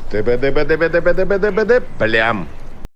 Плям.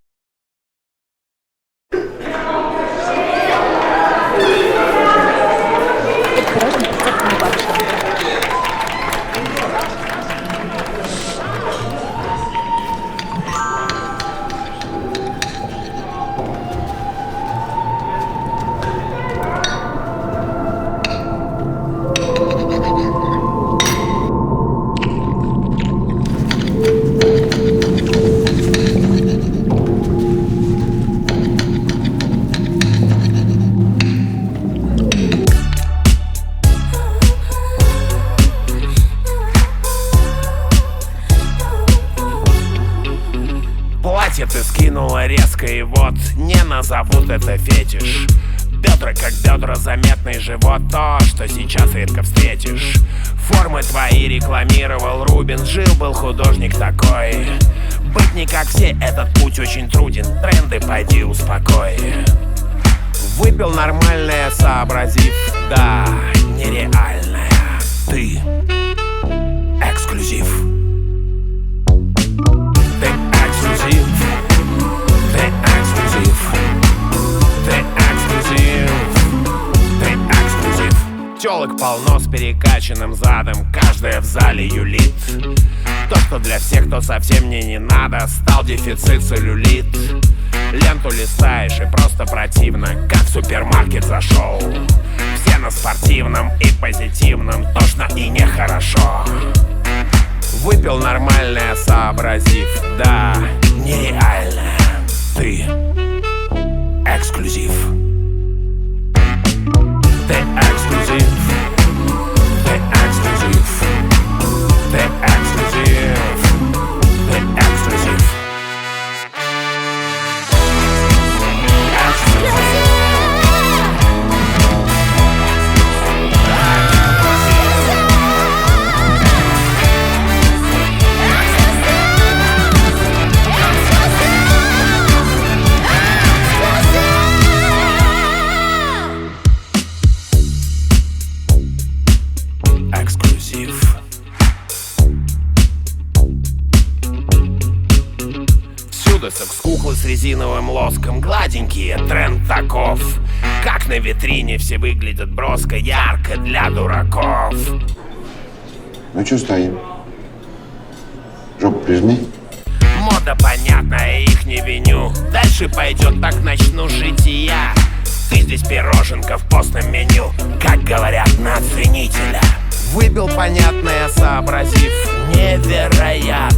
Платье ты скинула резко, и вот не назовут это фетиш. Бедра как бедра, заметный живот, то, что сейчас редко встретишь. Формы твои рекламировал Рубин, жил-был художник такой. Быть не как все, этот путь очень труден, тренды пойди успокой. Выпил нормальное, сообразив, да, нереальное. Ты эксклюзив. Ты эксклюзив. Ты эксклюзив. Ты эксклюзив. Ты эксклюзив. Тёлок полно с перекачанным задом, каждая в зале юлит. То, что для всех, кто совсем мне не надо, стал дефицит целлюлит. Ленту листаешь и просто противно, как в супермаркет зашел. Все на спортивном и позитивном, тошно и нехорошо. Выпил нормальное, сообразив, да, нереальное. Ты эксклюзив. Ты эксклюзив. Ты эксклюзив. Ты эксклюзив. Ты эксклюзив. Эксклюзив. Всюду секс-куклы с резиновым лоском, гладенькие, тренд таков. Как на витрине все выглядят броско, ярко для дураков. Ну чё стоим? Жопу прижми. Мода понятная, их не виню. Дальше пойдет, так начну жить и я. Ты здесь пироженка в постном меню, как говорят на ценителя. Выпил понятное, сообразив, невероятно.